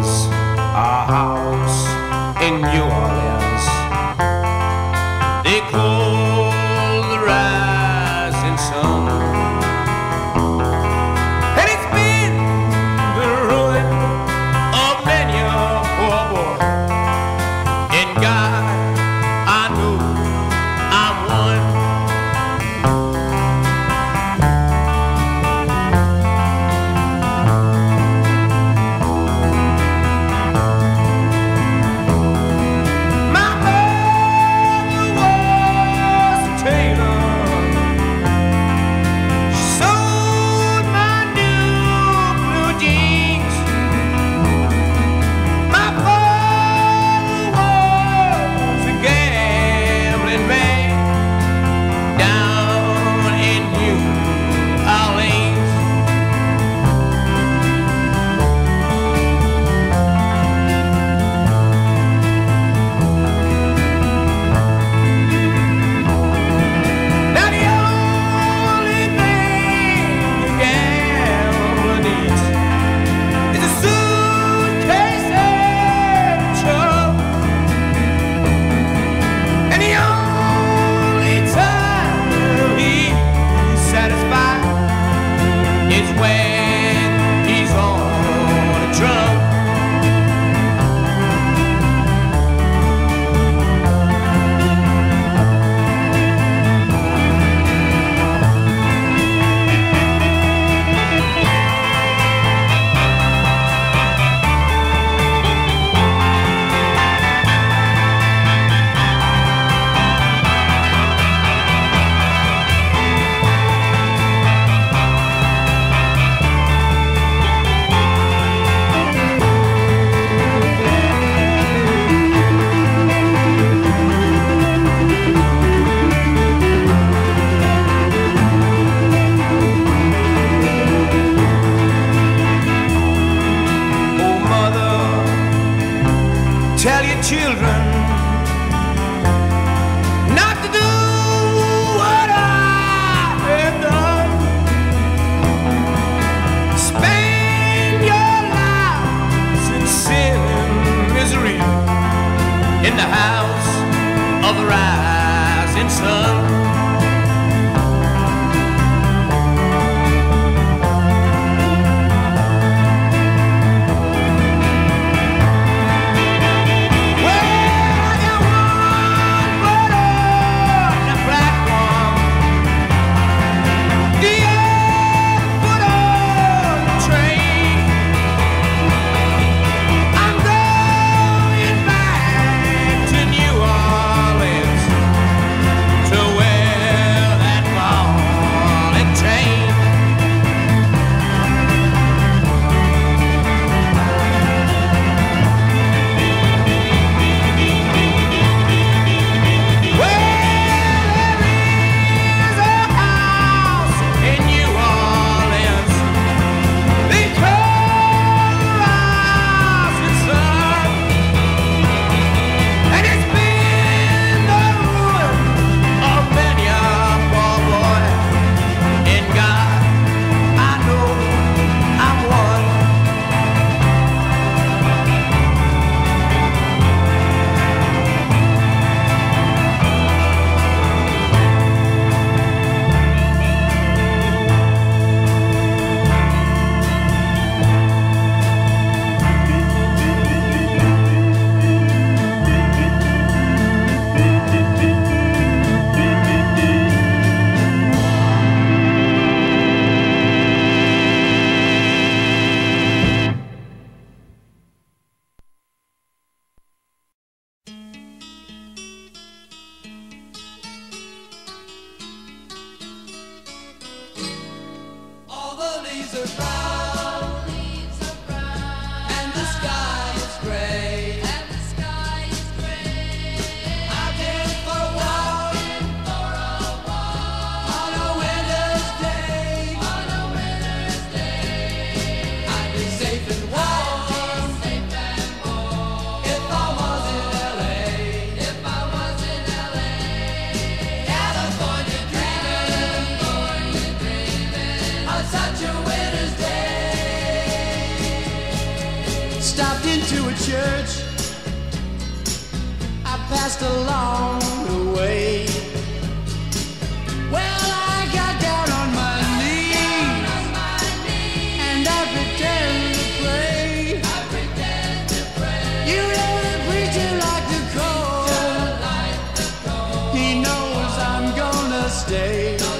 Orleans, a house in New Orleans. They call the rising sun, and it's been the ruin of many a poor boy. In God, I know I'm one. Tell your children not to do what I have done. Spend your lives in sin and misery in the house of the rising sun. Such a winter's day. Stopped into a church I passed along the way. Well, I got down on my knees and I pretend to pray. You know the preacher like the cold. He knows I'm gonna stay.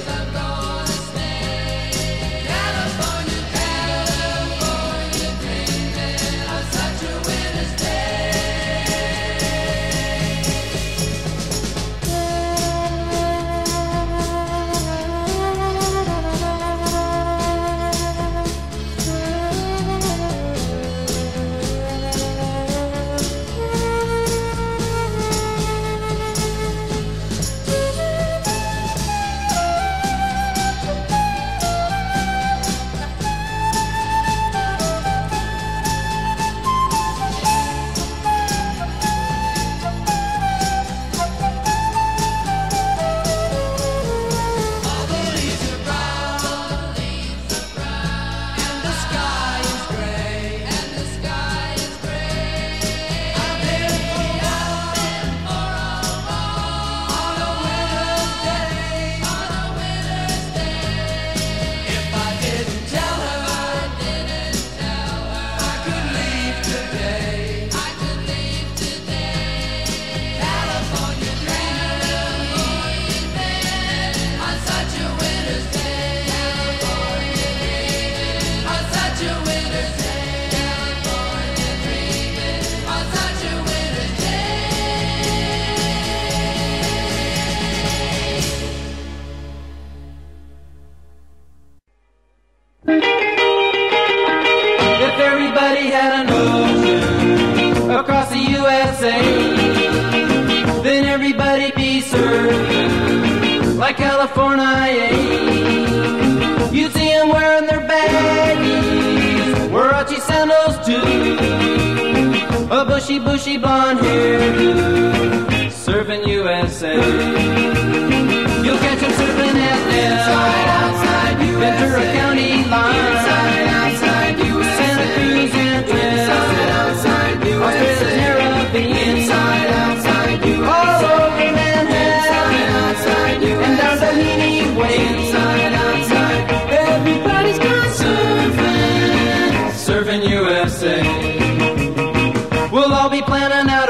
Like California, you'd see them wearing their baggies, Warachi sandals too, a bushy blonde hairdo, serving USA. You'll catch them serving at outside Ventura County line, outside Santa Cruz and outside Australia's Caribbean, outside all over Manhattan, and down Doheny Way, outside, everybody's gone serving USA. We'll all be planning out a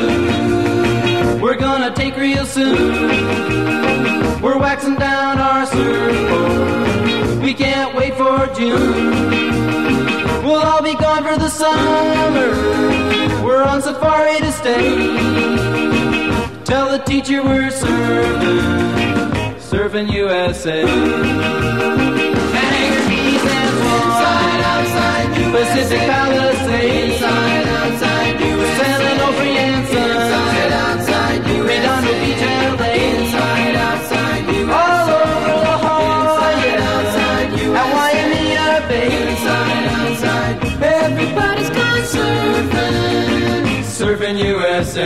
route we're gonna take real soon. We're waxing down our surfboard, we can't wait for June. We'll all be gone for the summer, we're on safari to stay. Tell the teacher we're serving USA. Hangar Keys and Swan, outside Pacific Palisades, outside San Onofre and Sun, outside Redondo Beach and LA, outside all over La Jolla, at Waimea Bay, outside everybody's gone surfing USA.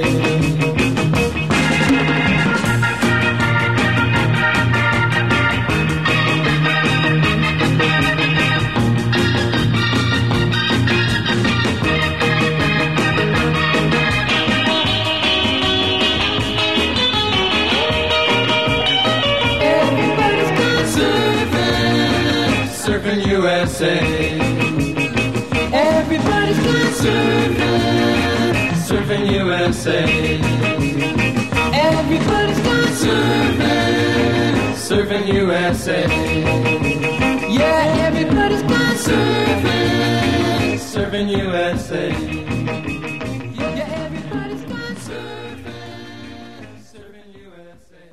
Surfing USA. Everybody's gone surfing USA. Everybody's gone surfing USA. Yeah, everybody's gone surfing USA. Yeah, everybody's gone surfing USA.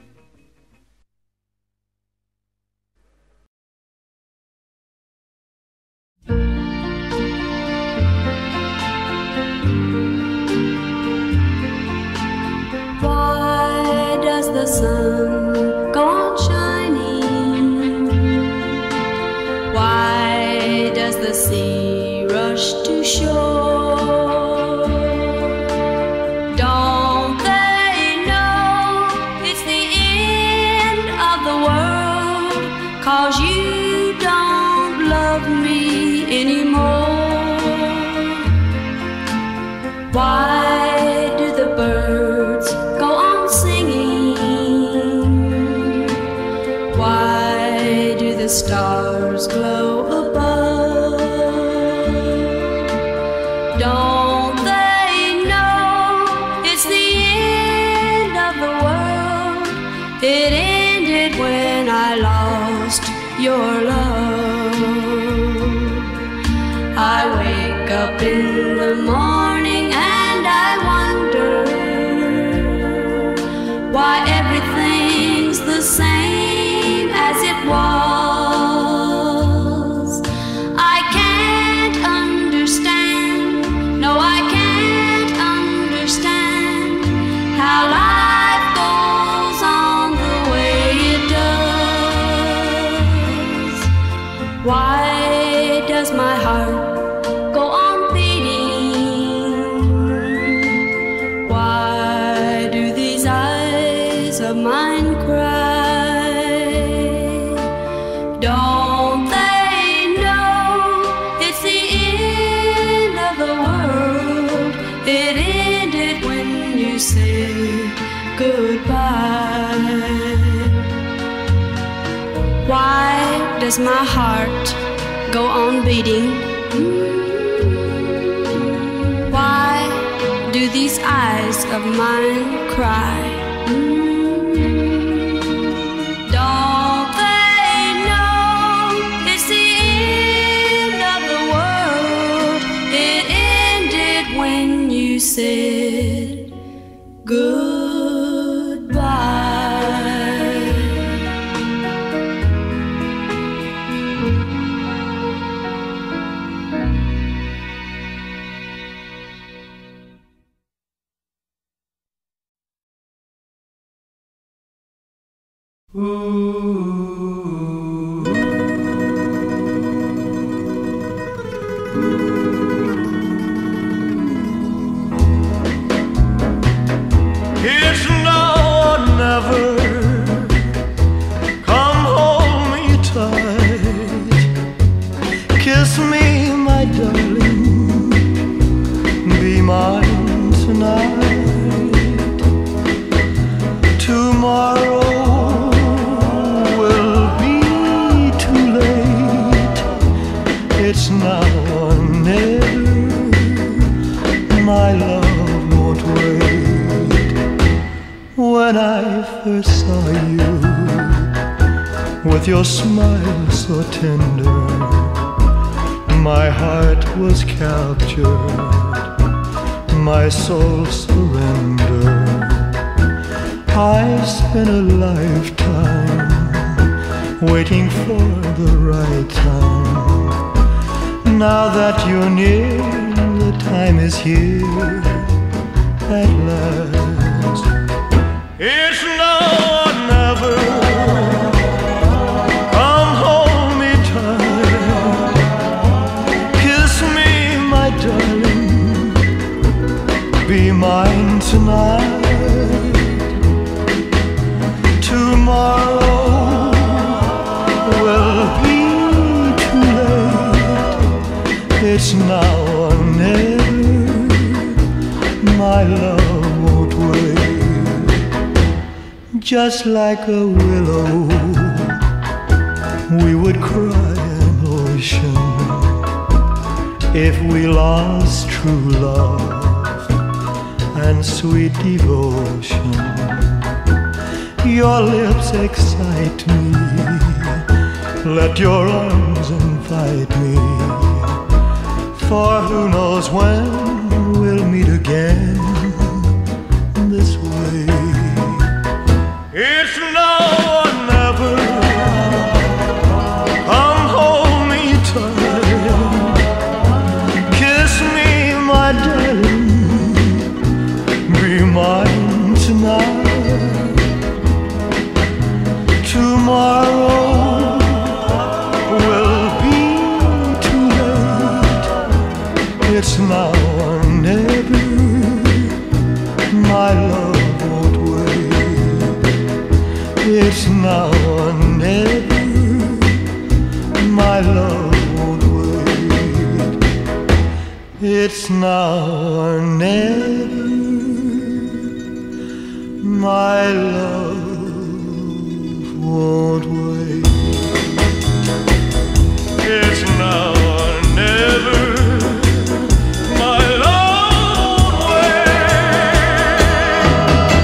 Why does the sun go on shining? Why does the sea rush to shore? Why do the birds go on singing? Why do the stars glow above? Don't they know it's the end of the world? It ended when I lost your love. I wake up in the morning and I wonder why everything's the same as it was. I can't understand, no I can't understand how life goes on the way it does. Why does my heart go on beating? Why do these eyes of mine cry? Don't they know it's the end of the world? It ended when you said goodbye. Why does my heart go on beating? Why do these eyes of mine cry? Don't they know it's the end of the world? It ended when you said goodbye. It's now or never. Come hold me tight. Kiss me, my darling. Be mine tonight. Tomorrow will be too late. It's now or never. My love won't wait. When I first saw you, with your smile so tender, my heart was captured, my soul surrendered. I spent a lifetime waiting for the right time. Now that you're near, the time is here at last. It's now or never. Come hold me tight. Kiss me, my darling. Be mine tonight. Tomorrow will be too late. It's now or never. My love won't wait. Just like a willow, we would cry an ocean if we lost true love and sweet devotion. Your lips excite me, let your arms invite me, for who knows when we'll meet again this way. It's now or never. Come hold me tight. Kiss me, my darling. Be mine tonight. Tomorrow will be too late. It's now or never. My love won't wait. It's now or never. My love won't wait. It's now or never, my love won't wait. It's now or never, my love won't wait.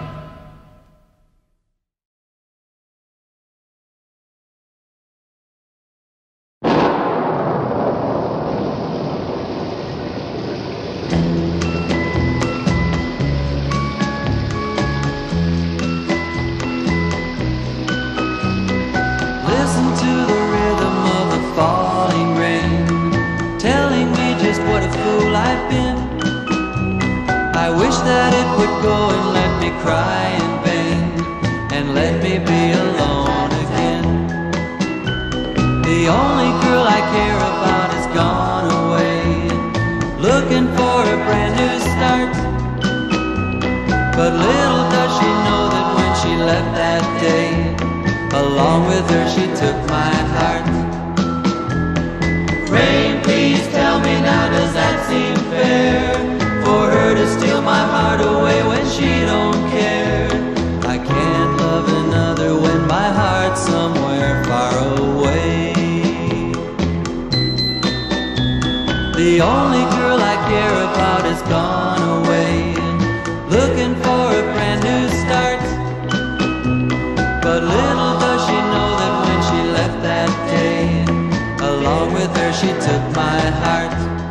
Listen to the rhythm of the falling rain, telling me just what a fool I've been. I wish that it would go and let me cry in vain, and let me be alone again. The only girl I care about has gone away, looking for a brand new start. But little does she know that when she left that day, along with her she took my heart. Rain, please tell me now, does that seem fair? For her to steal my heart away when she don't care. I can't love another when my heart's somewhere far away. The only girl I care about has gone away, looking for a brand new start. But little does she know that when she left that day, along with her she took my heart.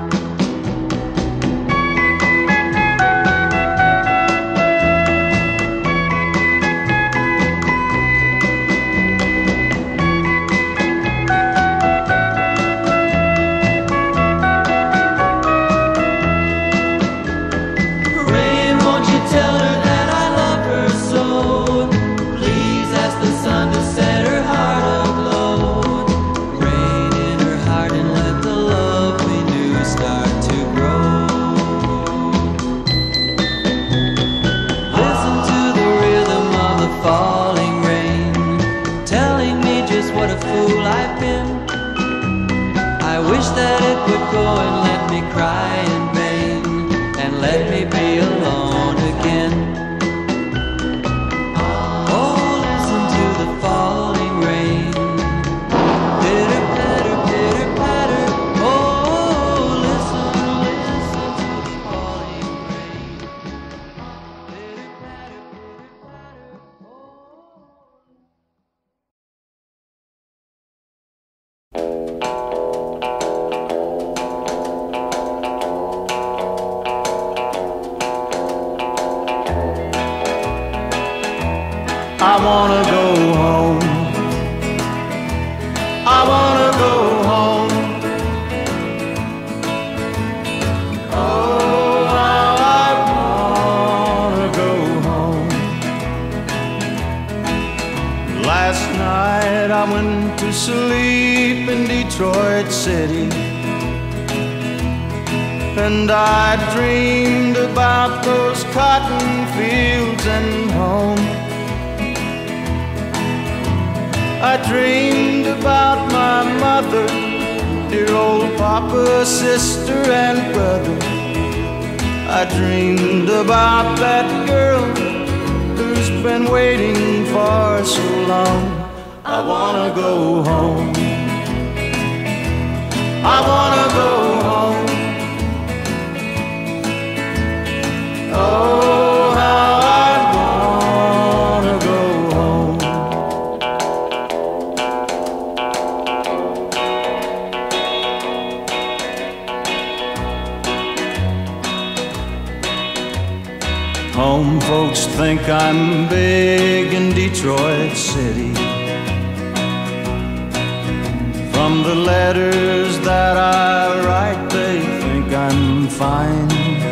Rain, won't you tell her that I love her so? Please ask the sun to set her heart aglow. Rain in her heart and let the love we knew start to grow. Listen to the rhythm of the falling rain, telling me just what a fool I've been. I wish that it would go and let me cry in vain, and let me be alone again. Oh, listen to the falling rain, pitter patter, pitter patter. Oh, listen, listen to the falling rain, pitter patter, pitter patter. I wanna go home. I wanna go home. Oh, how I wanna go home. Last night I went to sleep in Detroit City, and I dreamed about those cotton fields and home. I dreamed about my mother, dear old papa, sister, and brother. I dreamed about that girl who's been waiting for so long. I wanna go home. I wanna go home. Oh, how I wanna go home. Home folks think I'm big in Detroit City. From the letters that I write, they think I'm fine.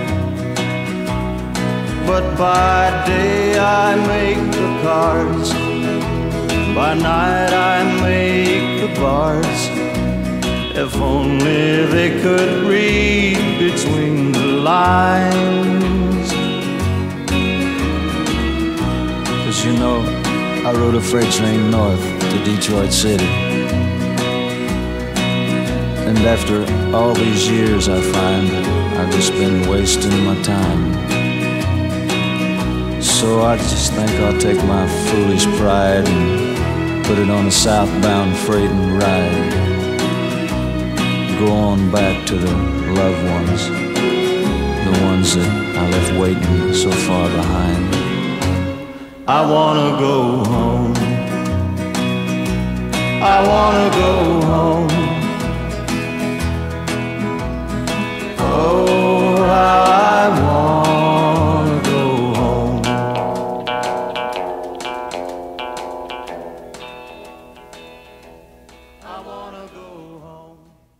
But by day I make the cards, by night I make the bars. If only they could read between the lines. 'Cause you know, I rode a freight train north to Detroit City, and after all these years I find that just been wasting my time. So I just think I'll take my foolish pride and put it on a southbound freight and ride. Go on back to the loved ones, the ones that I left waiting so far behind. I wanna go home. I wanna go home. Oh, how I wanna go home. I wanna go home.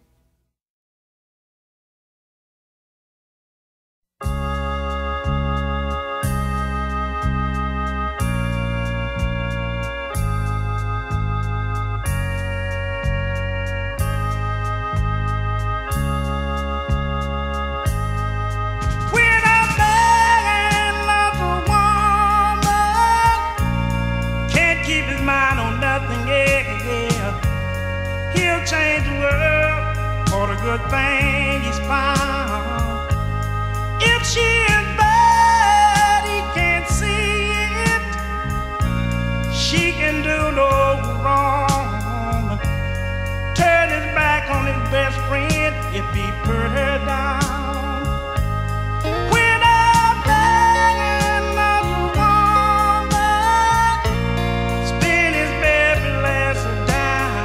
Change the world for the good thing he's found. If she is bad, he can't see it. She can do no wrong. Turn his back on his best friend if he put her down. When I'm hanging on the woman, spin his baby last down.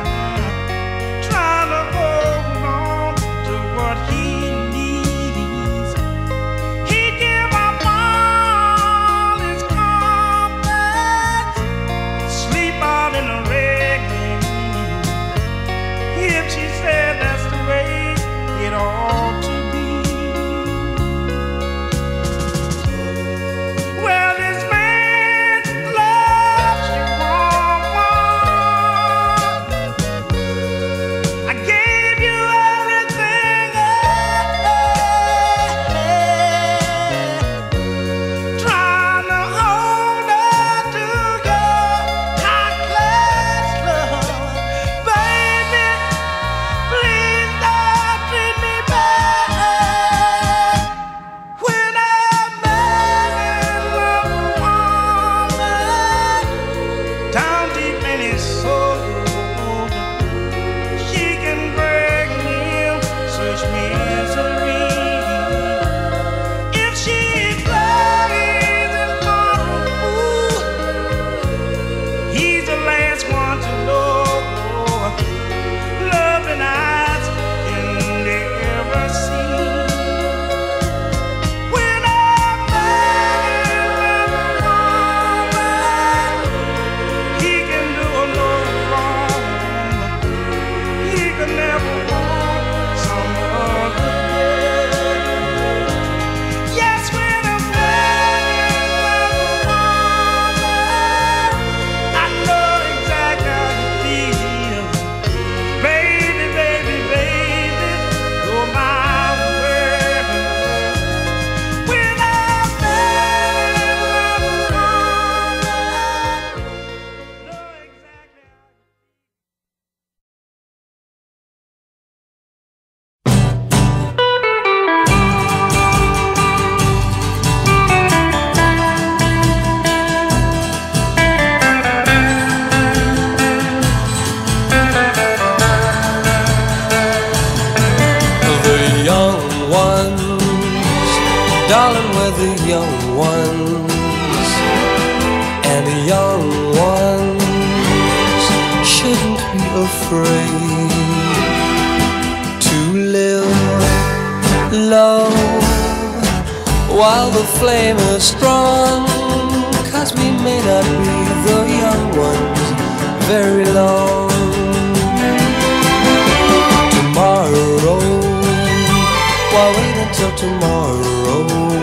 Darling, we're the young ones, and the young ones shouldn't be afraid to live low while the flame is strong, 'cause we may not be the young ones very long. Tomorrow, why wait until tomorrow?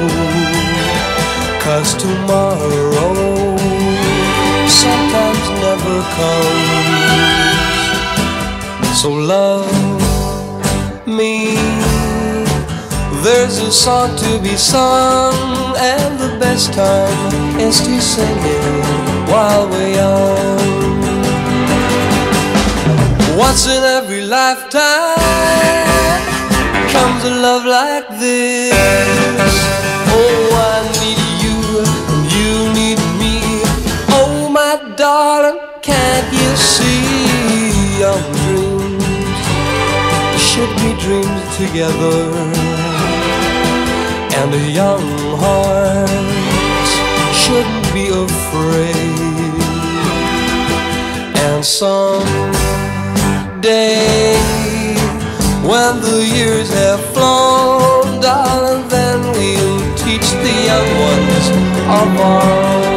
'Cause tomorrow sometimes never comes. So love me, there's a song to be sung, and the best time is to sing it while we're young. Once in every lifetime comes a love like this. Oh, I need you and you need me. Oh, my darling, can't you see? Young dreams should be dreams together, and a young heart shouldn't be afraid. And someday, when the years have flown, darling, then we'll teach the young ones of our own.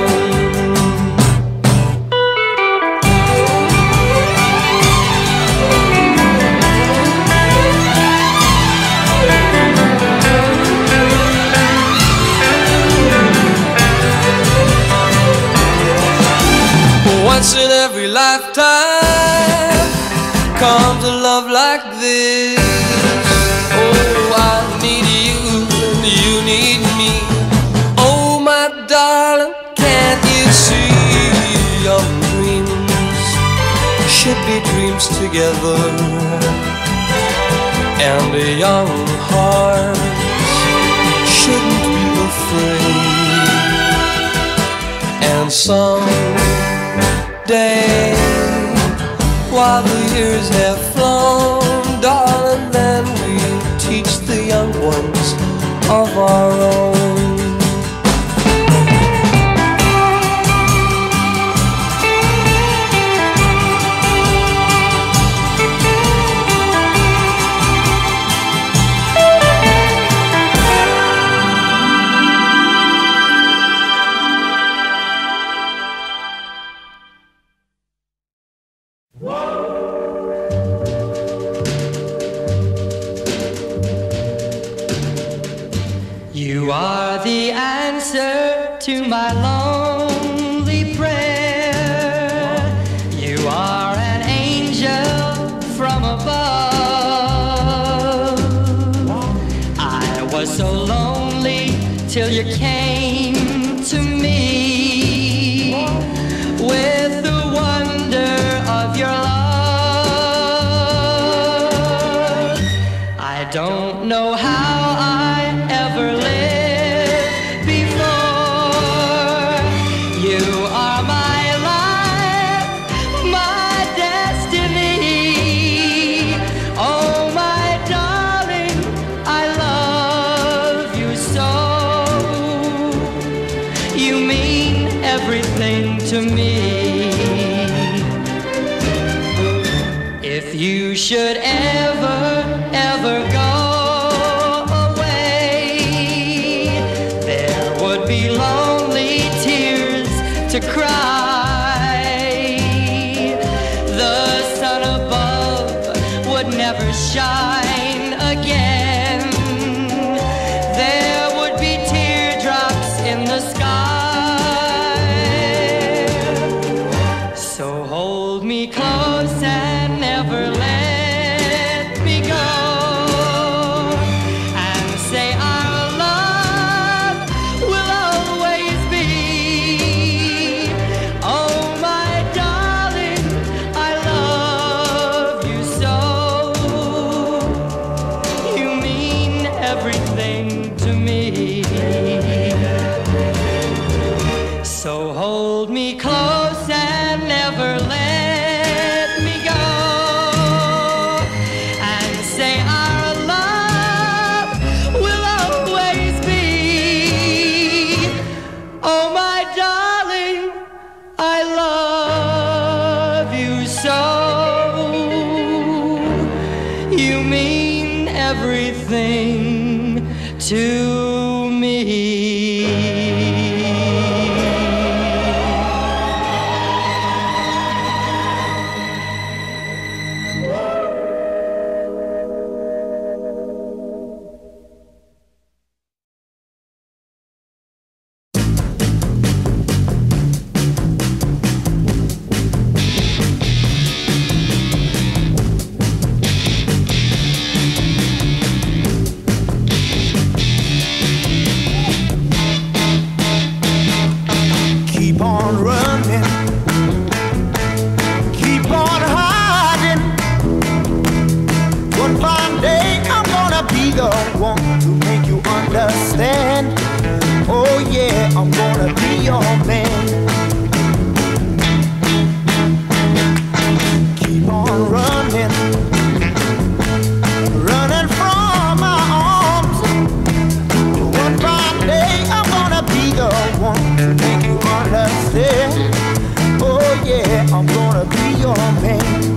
Once in every lifetime comes a love like this. Oh, I need you and you need me. Oh, my darling, can't you see? Young dreams should be dreams together, and a young heart shouldn't be afraid. And someday, while the years have flown, darling, then we'll teach the young ones of our own. You are the answer to my lonely prayer. You are an angel from above. I was so lonely till you came to me with the wonder of your love. I don't know how I ever lived before. You are my life, my destiny. Oh, my darling, I love you so. You mean everything to me. If you should ever go away, there would be lonely tears to cry. The sun above would never shine again. There would be teardrops in the sky. So hold me close and never let me go, and say our love will always be. Oh, my darling, I love you so. You mean everything to me. So hold me close and never let me go, and say our love will always be. Oh, my darling, I love you so. You mean everything to me. understand. Oh yeah, I'm gonna be your man. Keep on running, running from my arms. One fine day I'm gonna be the one to make you understand. Oh yeah, I'm gonna be your man.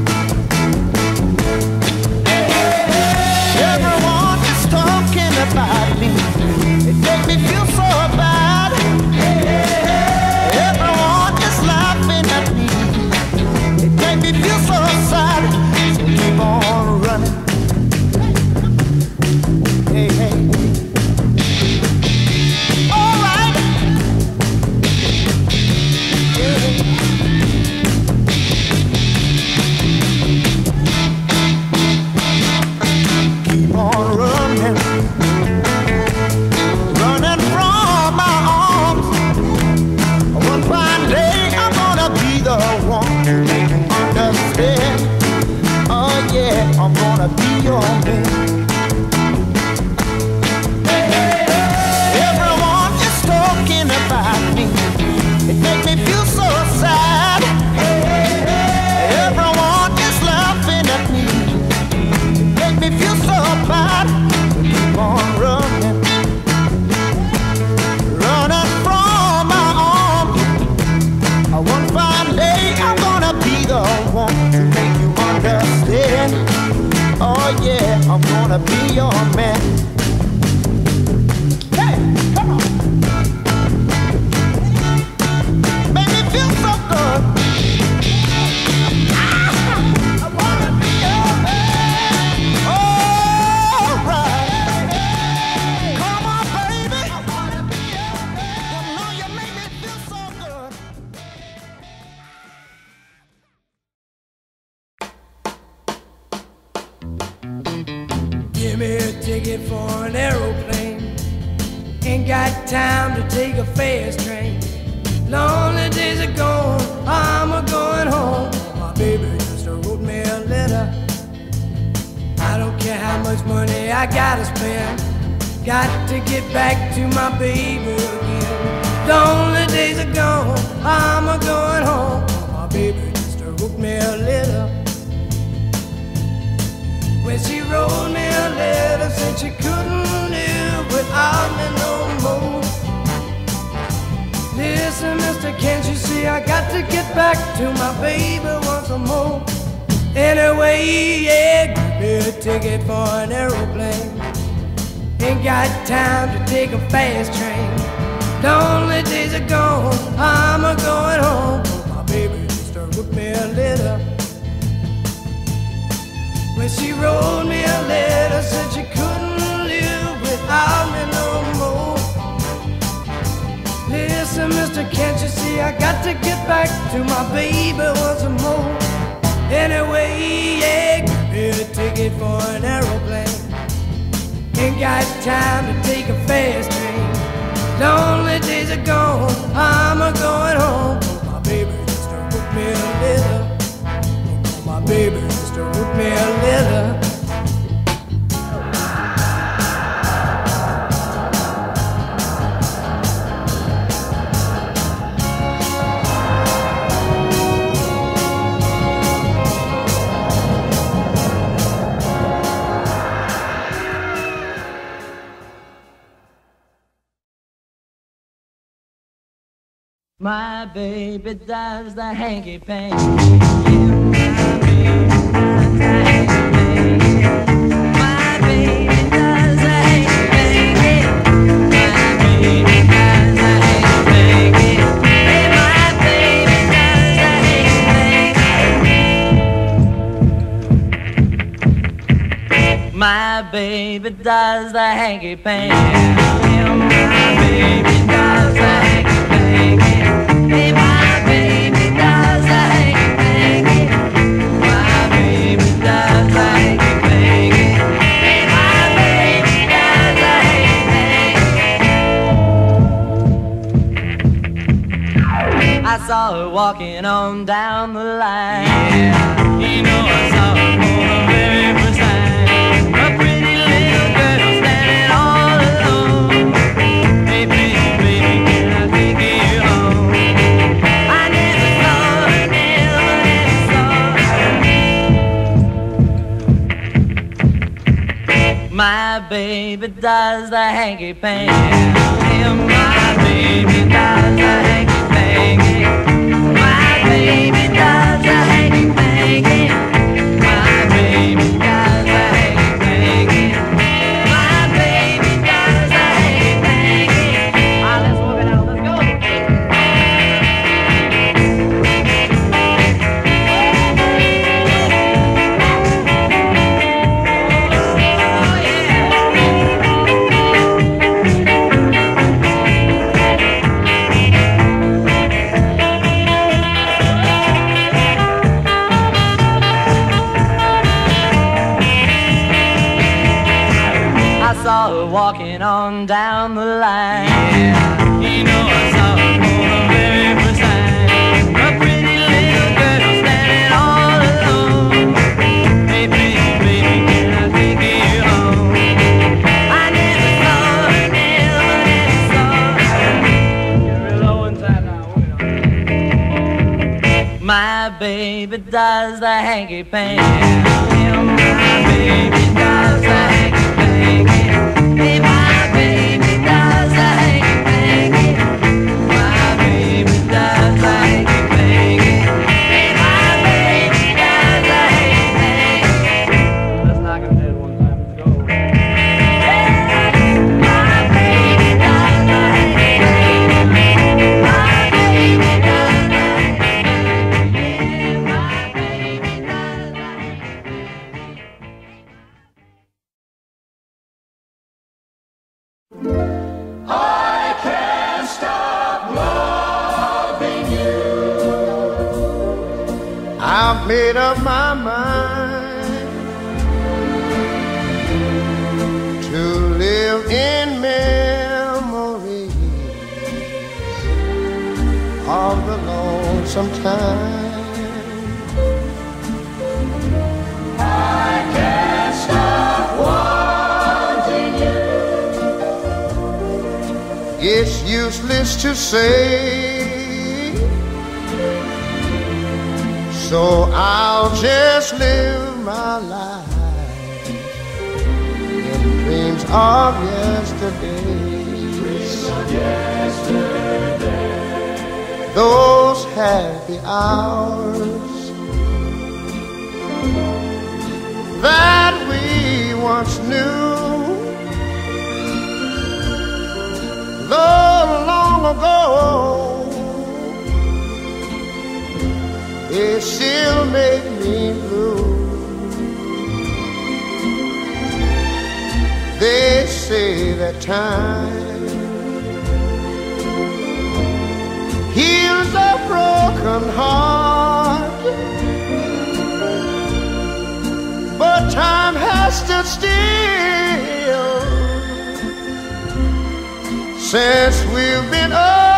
Everyone is talking about me. It makes me feel so bad. Everyone is laughing at me. It makes me feel so sad. So keep on running. Hey, hey. All right. Yeah. Keep on running, running from my arms. One fine day I'm gonna be the one to make you understand. Oh yeah, I'm gonna be your man. Everyone is talking about me. It makes me feel so sad. Everyone is laughing at me. Make me feel so bad. Keep on running, running from my arms. One fine day I'm gonna be the one to make you understand. Oh yeah, I'm gonna be your man. Hey, come on. Make me feel so good. I wanna be your man. All right. Come on, baby. I wanna be your man. You know you make me feel so good. Give me a ticket for an aeroplane. Ain't got time to take a fast train. Lonely days are gone, I'm a going home. My baby just wrote me a letter. I don't care how much money I gotta spend. Got to get back to my baby again. Lonely days are gone, I'm a going home. My baby just wrote me a letter. When she wrote me a letter, said she couldn't live without me no more. Listen, mister, can't you see I got to get back to my baby once more? Anyway, yeah, give me a ticket for an aeroplane. Ain't got time to take a fast train. Lonely days are gone, I'm a going home. My baby just wrote me a letter. When she wrote me a letter, said she couldn't live without me no more. Listen, mister, can't you see I got to get back to my baby once more? Anyway, yeah, give me a ticket for an aeroplane. Ain't got time to take a fast train. Lonely days are gone, I'm a going home. My baby just wrote me a letter. My baby just wrote me a letter. My baby does the hanky panky. My baby does the hanky panky. My baby does the hanky panky. My baby does the hanky panky. Hey, my baby does the hanky panky. My baby does the hanky panky. My baby does the hanky panky. Hey, my baby does the hanky-panky. My baby does the hanky-panky. Hey, my baby does the hanky-panky. I saw her walking on down the line. Yeah, you know I saw her for the very first time. A pretty little girl standing all alone. baby does the hanky panky. Yeah, my baby does the hanky panky. My baby does the hanky panky. My baby does the hanky panky. My baby does the hanky panky. All right, let's work it out. Let's go. Saw her walking on down the line. Yeah, you know I saw her for the very first time. A pretty little girl standing all alone. Hey baby, baby, can I take you home? I never saw her, never saw her. Get real low inside now. My baby does the hanky panky. Yeah, my baby does the hanky panky. Hey, my baby does the hanky panky. My baby does the hanky panky. Hey, my baby does the hanky panky. Let's knock him dead one time. Let's go. Hey, my baby does the hanky panky. My baby does the hanky panky. Yeah, my baby does the hanky panky. I can't stop loving you. I've made up my mind to live in memories of the lonesome time. I can't stop wanting you. It's useless to say, so I'll just live my life in dreams of yesterday. Those happy hours that we once knew, though long ago, it still make me blue. They say that time heals a broken heart, but time has stood still since we've been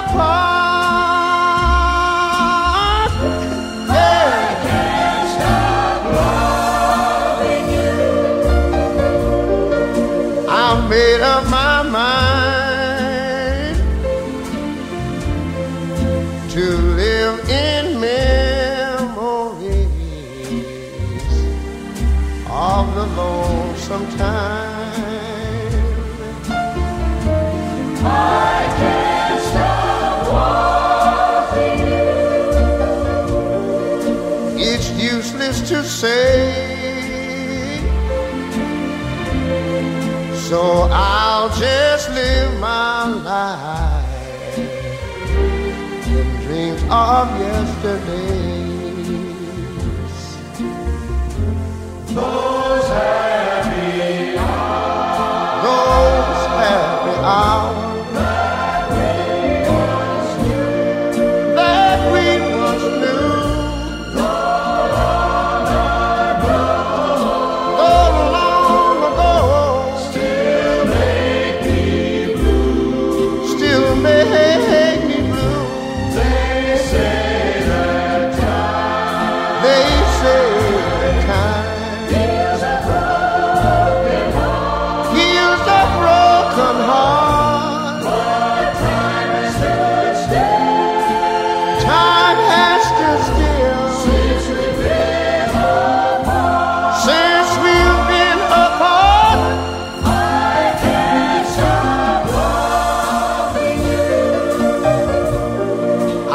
apart. Yeah. I can't stop loving you. I made up my mind to live in memories of the lonesome time. I can't stop wanting you. It's useless to say, so I'll just live my life in dreams of yesterdays. Those happy hours. Those happy hours. They say that time is a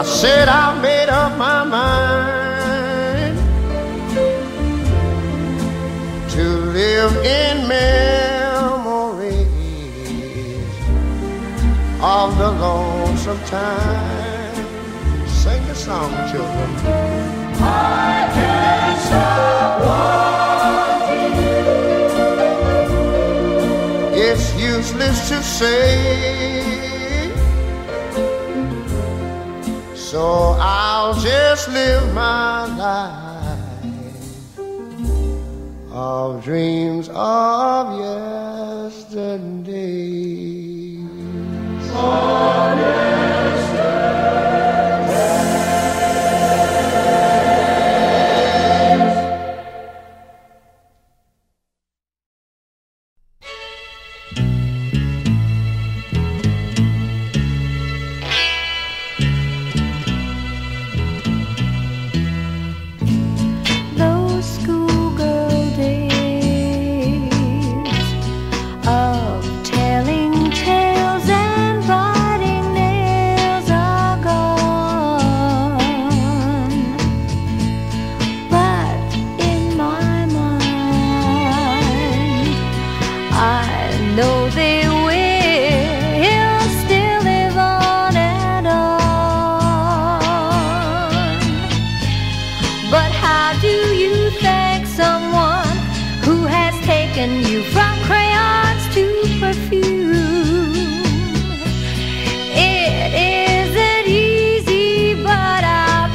said I made up my mind to live in memories of the lonesome time. Sing the song, children. I can't stop wanting you. It's useless to say, so I'll just live my life of dreams of yesterdays. Of telling tales and biting nails are gone. But in my mind, I know they will still live on and on. But how do you thank someone who has taken you from crayons to perfume? It isn't easy, but I'll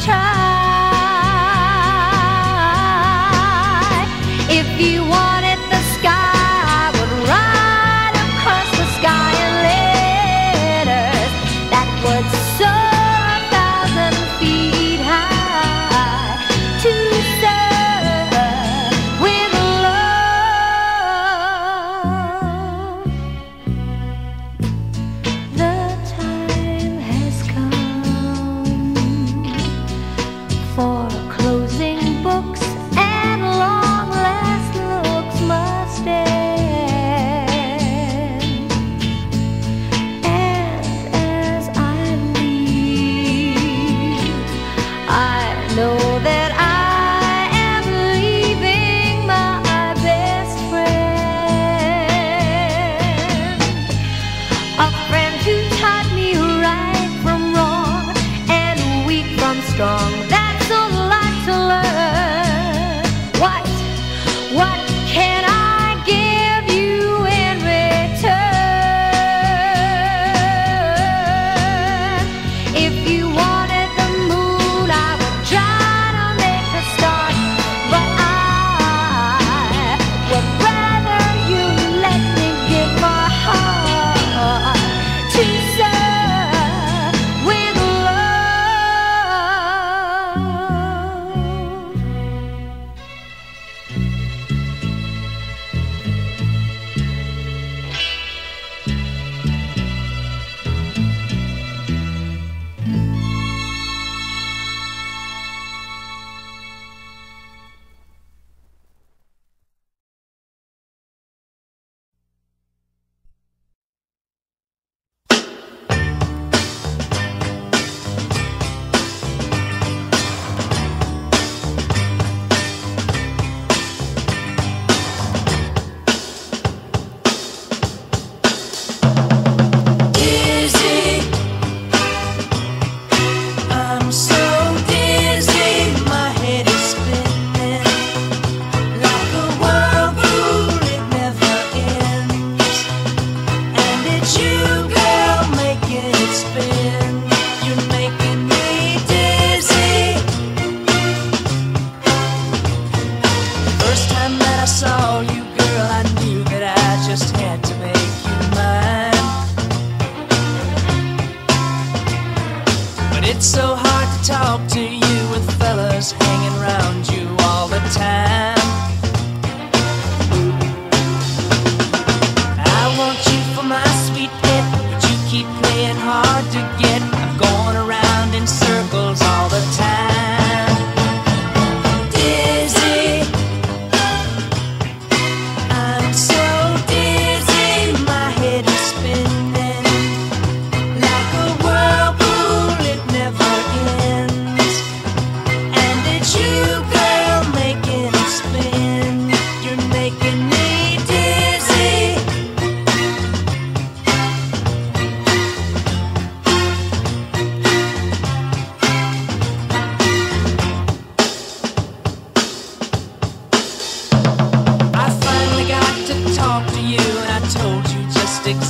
try. If you wanted the sky, I would ride across the sky in letters that would soar 1,000 feet high to serve with love. The time has come for closing books, and long last looks must end. And as I leave, I know that I am leaving my best friend, a friend who taught me right from wrong and weak from strong. That's a lot to learn. What can I give you in return? If you wanted the moon, I would try to make a start, but I would rather you let me give my heart to serve with love. Dizzy, I'm so dizzy, my head is spinning like a whirlpool, it never ends. And it's you, girl, making it spin. You're making me dizzy. First time that I saw you, girl, I knew that I just had to make you mine. But it's so hard to talk to you with fellas hanging around you all the time. I want you for my sweet pet, but you keep playing hard to get. I'm going around in circles all the time. Dizzy, I'm so dizzy, my head is spinning like a whirlpool, it never ends.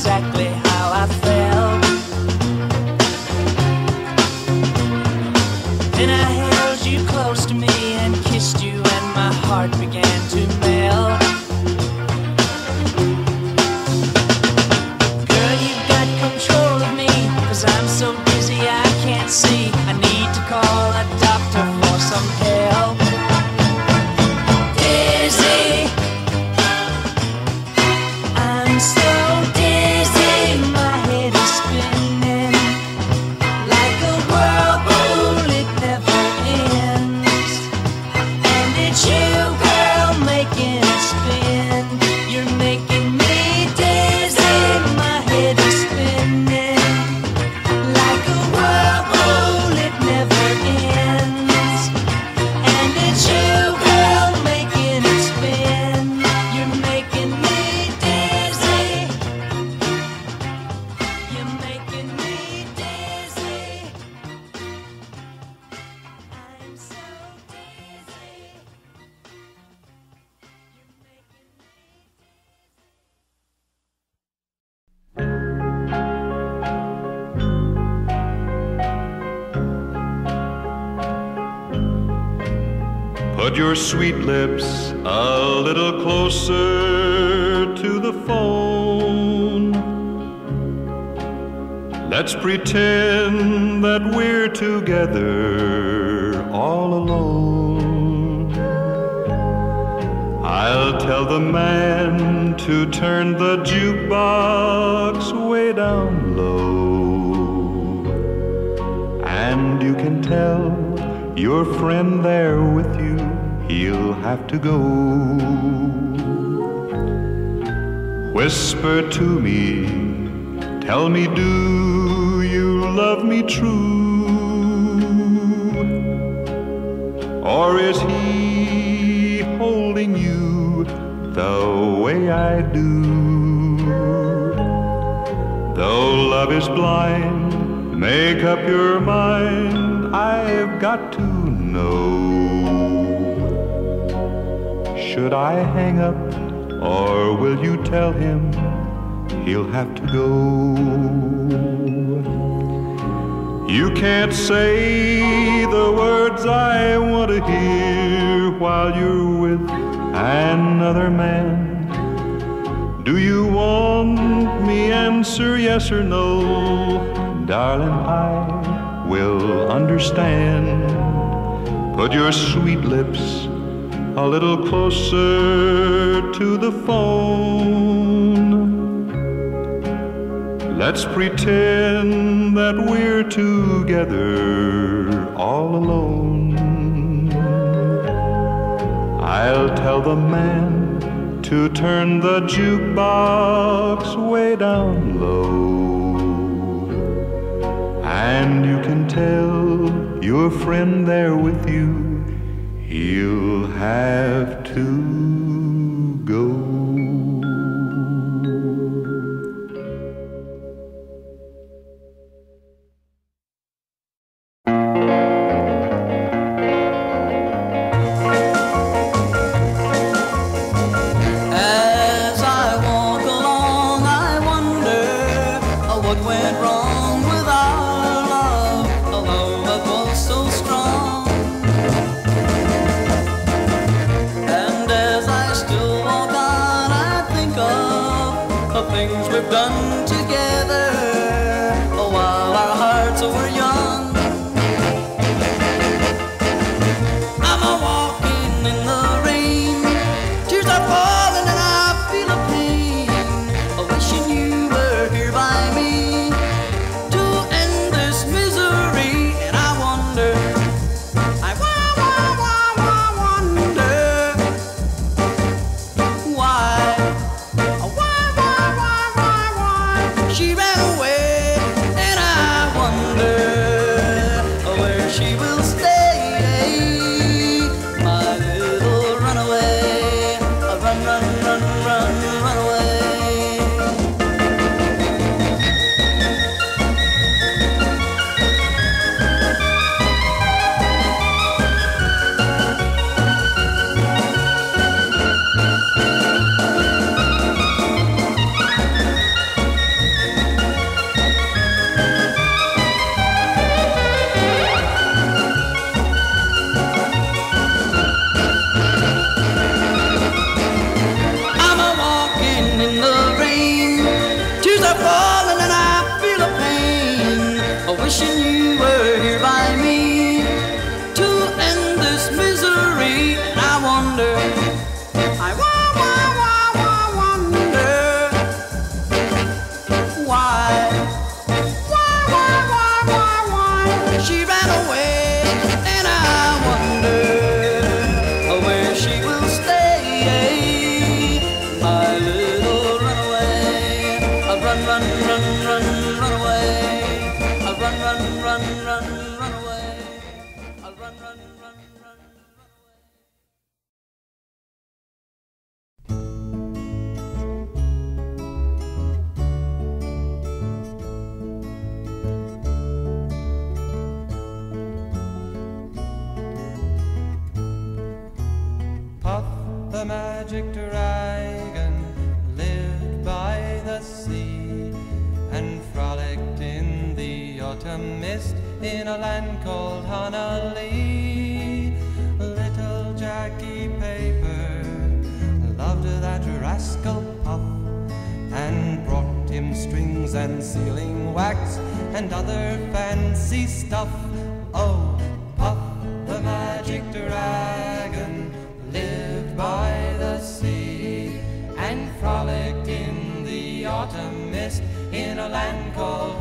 exactly how I felt. Then I held you close to me and kissed you, and my heart began to melt. Girl, you've got control of me, 'cause I'm so dizzy I can't see. I need to call a doctor for some help. Dizzy, I'm so dizzy, my head is spinning like a whirlpool, it never ends. And it's you, girl, making it spin. You're making me dizzy, my head is spinning like a whirlpool, it never ends. And it's you, girl, making it spin. You're making me dizzy. You're making me dizzy. I'm so dizzy. You're making me Put your sweet lips a little closer to the phone. Let's pretend that we're together all alone. I'll tell the man to turn the jukebox way down low. And you can tell your friend there with you, he'll have to go. Whisper to me, tell me, do you love me true? Or is he holding you the way I do? Though love is blind, make up your mind, I've got to know. Should I hang up, or will you tell him he'll have to go? You can't say the words I want to hear while you're with another man. Do you want me answer yes or no? Darling, I will understand. Put your sweet lips a little closer to the phone. Let's pretend that we're together all alone. I'll tell the man to turn the jukebox way down low. And you can tell your friend there with you, he'll have to go. As I walk along, I wonder what went wrong with our love, a love that was so strong. And as I still walk on, I think of the things we've done together while our hearts were young. I'm a walking in the rain, tears are falling and I feel a pain, wishing you were here by me to end this misery. And I wonder, I wonder why she ran away. And I wonder wishing you were here by me to end this misery. And I wonder, I wonder why she ran away. And I wonder where she will stay, my little runaway. Run, run, run, run, run away. Run, run, run, run, run away. Run, run, run, run, run away. Puff the magic dragon lived by the sea and frolicked in the autumn mist in a land called Honolulu. Little Jackie Paper loved that rascal Puff and brought him strings and sealing wax and other fancy stuff. Oh, Puff the magic dragon lived by the sea and frolicked in the autumn mist in a land called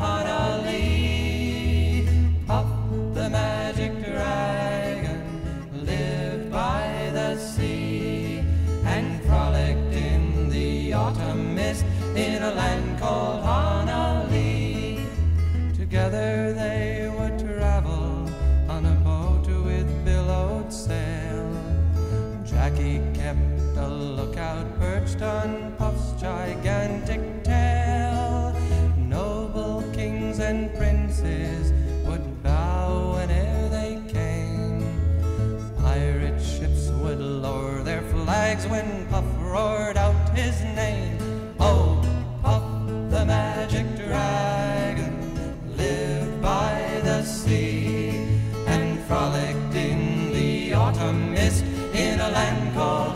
Honolulu. Puff the magic dragon lived by the sea and frolicked in the autumn mist in a land called Honolulu. Together they would travel on a boat with billowed sail. Jackie kept a lookout perched on Puff's gigantic tail. Noble kings and princes would bow whene'er they came. Pirate ships would lower their flags when Puff roared out his name. Oh, Puff the magic dragon lived by the sea and frolicked in the autumn mist in a land called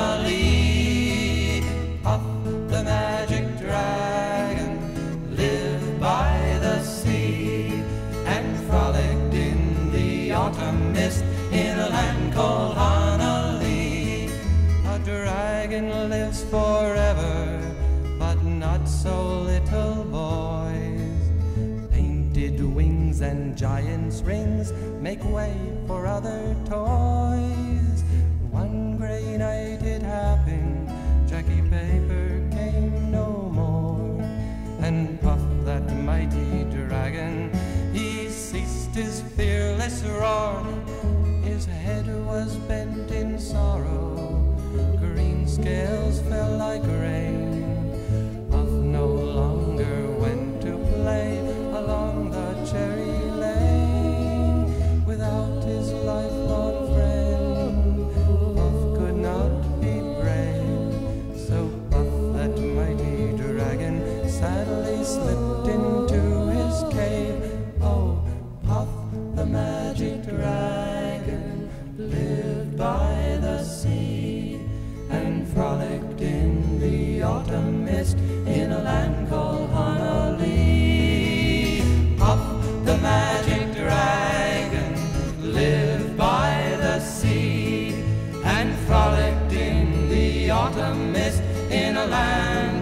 Honolulu. Puff the magic dragon lived by the sea and frolicked in the autumn mist in a land called Honolulu. A dragon lives forever, but not so little boys. Painted wings and giant's rings make way for other toys. One gray night it happened, Jackie Paper came no more, and Puff, that mighty dragon, he ceased his fearless roar. His head was bent in sorrow, green scales fell like rain. Puff no longer went to play along the cherry lane. Without his lifelong friend, Puff could not be brave. So Puff, that mighty dragon, sadly slipped into his cave. Oh, Puff the magic dragon lived by the sea and frolicked in the autumn mist in a land called Honolulu. Puff the magic dragon lived by the sea and frolicked in the autumn mist in a land